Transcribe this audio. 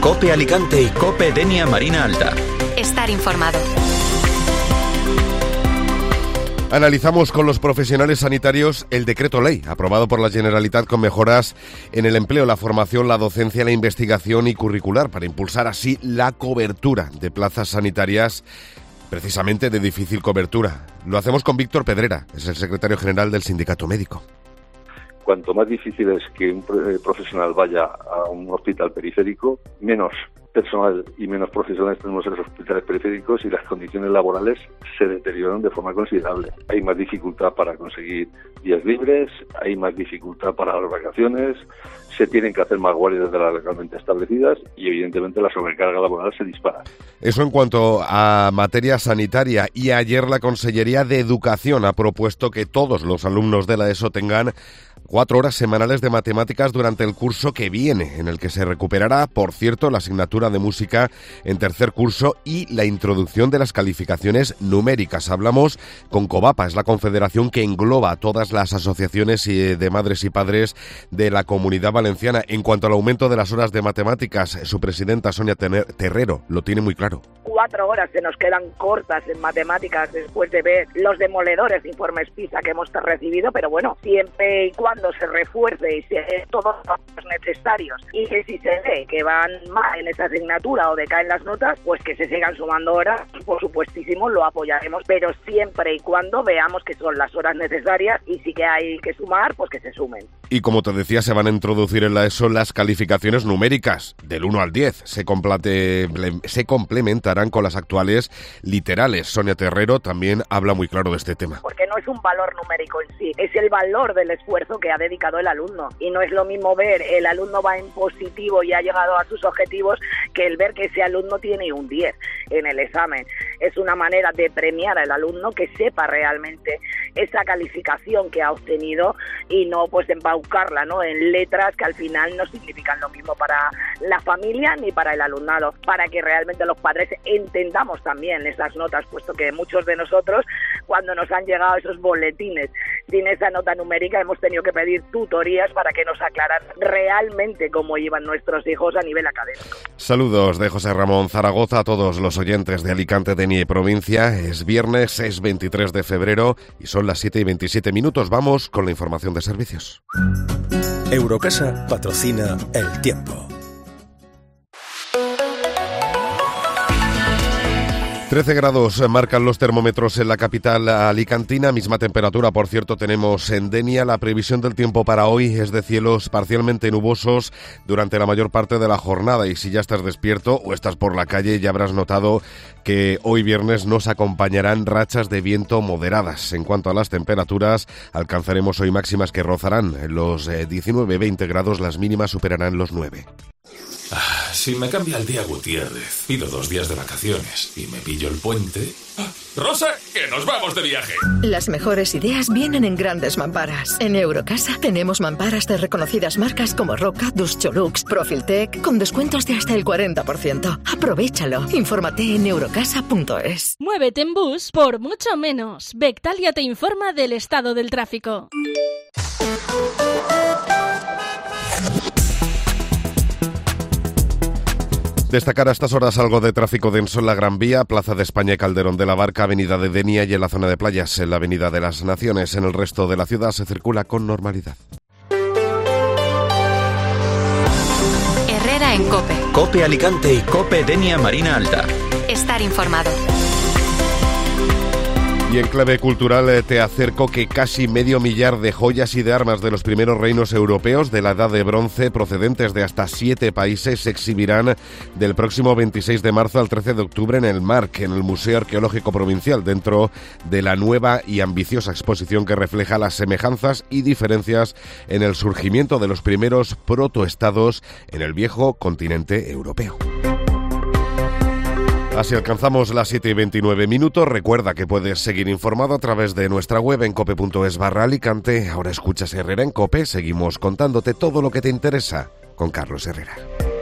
COPE Alicante y COPE Denia Marina Alta. Estar informado. Analizamos con los profesionales sanitarios el decreto ley aprobado por la Generalitat con mejoras en el empleo, la formación, la docencia, la investigación y curricular para impulsar así la cobertura de plazas sanitarias precisamente de difícil cobertura. Lo hacemos con Víctor Pedrera, es el secretario general del Sindicato Médico. Cuanto más difícil es que un profesional vaya a un hospital periférico, menos personal y menos profesionales tenemos en los hospitales periféricos y las condiciones laborales se deterioran de forma considerable. Hay más dificultad para conseguir días libres, hay más dificultad para las vacaciones, se tienen que hacer más guardias de las legalmente establecidas y evidentemente la sobrecarga laboral se dispara. Eso en cuanto a materia sanitaria. Y ayer la Consellería de Educación ha propuesto que todos los alumnos de la ESO tengan 4 horas semanales de matemáticas durante el curso que viene, en el que se recuperará, por cierto, la asignatura de música en tercer curso y la introducción de las calificaciones numéricas. Hablamos con COVAPA, es la confederación que engloba a todas las asociaciones de madres y padres de la Comunidad Valenciana. En cuanto al aumento de las horas de matemáticas, su presidenta Sonia Terrero lo tiene muy claro. 4 horas se nos quedan cortas en matemáticas después de ver los demoledores informes PISA que hemos recibido, pero bueno, siempre y cuando se refuerce y se dé todos los necesarios y que si se ve que van mal en esa asignatura o decaen las notas, pues que se sigan sumando horas, por supuestísimo lo apoyaremos, pero siempre y cuando veamos que son las horas necesarias y si que hay que sumar, pues que se sumen. Y como te decía, se van a introducir en la ESO las calificaciones numéricas del 1 al 10. Se complementarán con las actuales literales. Sonia Terrero también habla muy claro de este tema. Porque no es un valor numérico en sí, es el valor del esfuerzo que ha dedicado el alumno. Y no es lo mismo ver el alumno va en positivo y ha llegado a sus objetivos que el ver que ese alumno tiene un 10 en el examen. Es una manera de premiar al alumno que sepa realmente esa calificación que ha obtenido y no pues embaucarla, ¿no?, en letras que al final no significan lo mismo para la familia ni para el alumnado, para que realmente los padres entendamos también esas notas, puesto que muchos de nosotros cuando nos han llegado esos boletines sin esa nota numérica hemos tenido que pedir tutorías para que nos aclaran realmente cómo iban nuestros hijos a nivel académico. Saludos de José Ramón Zaragoza a todos los oyentes de Alicante, Denia y provincia. Es viernes, es 23 de febrero y son las 7:27. Vamos con la información de servicios. Eurocasa patrocina El Tiempo. 13 grados marcan los termómetros en la capital alicantina, misma temperatura, por cierto, tenemos en Denia. La previsión del tiempo para hoy es de cielos parcialmente nubosos durante la mayor parte de la jornada, y si ya estás despierto o estás por la calle ya habrás notado que hoy viernes nos acompañarán rachas de viento moderadas. En cuanto a las temperaturas, alcanzaremos hoy máximas que rozarán los 19-20 grados, las mínimas superarán los 9. Si me cambia el día Gutiérrez, pido 2 días de vacaciones y me pillo el puente... ¡Rosa, que nos vamos de viaje! Las mejores ideas vienen en grandes mamparas. En Eurocasa tenemos mamparas de reconocidas marcas como Roca, Duscholux, Profiltec, con descuentos de hasta el 40%. Aprovéchalo. Infórmate en eurocasa.es. Muévete en bus por mucho menos. Bectalia te informa del estado del tráfico. Destacar a estas horas algo de tráfico denso en la Gran Vía, Plaza de España y Calderón de la Barca, Avenida de Denia y en la zona de playas, en la Avenida de las Naciones. En el resto de la ciudad se circula con normalidad. Herrera en COPE. COPE Alicante y COPE Denia Marina Alta. Estar informado. Y en clave cultural te acerco que casi 500.000 de joyas y de armas de los primeros reinos europeos de la Edad de Bronce, procedentes de hasta 7 países, se exhibirán del próximo 26 de marzo al 13 de octubre en el MARC, en el Museo Arqueológico Provincial, dentro de la nueva y ambiciosa exposición que refleja las semejanzas y diferencias en el surgimiento de los primeros protoestados en el viejo continente europeo. Así alcanzamos las 7:29. Recuerda que puedes seguir informado a través de nuestra web en cope.es/Alicante. Ahora escuchas Herrera en COPE. Seguimos contándote todo lo que te interesa con Carlos Herrera.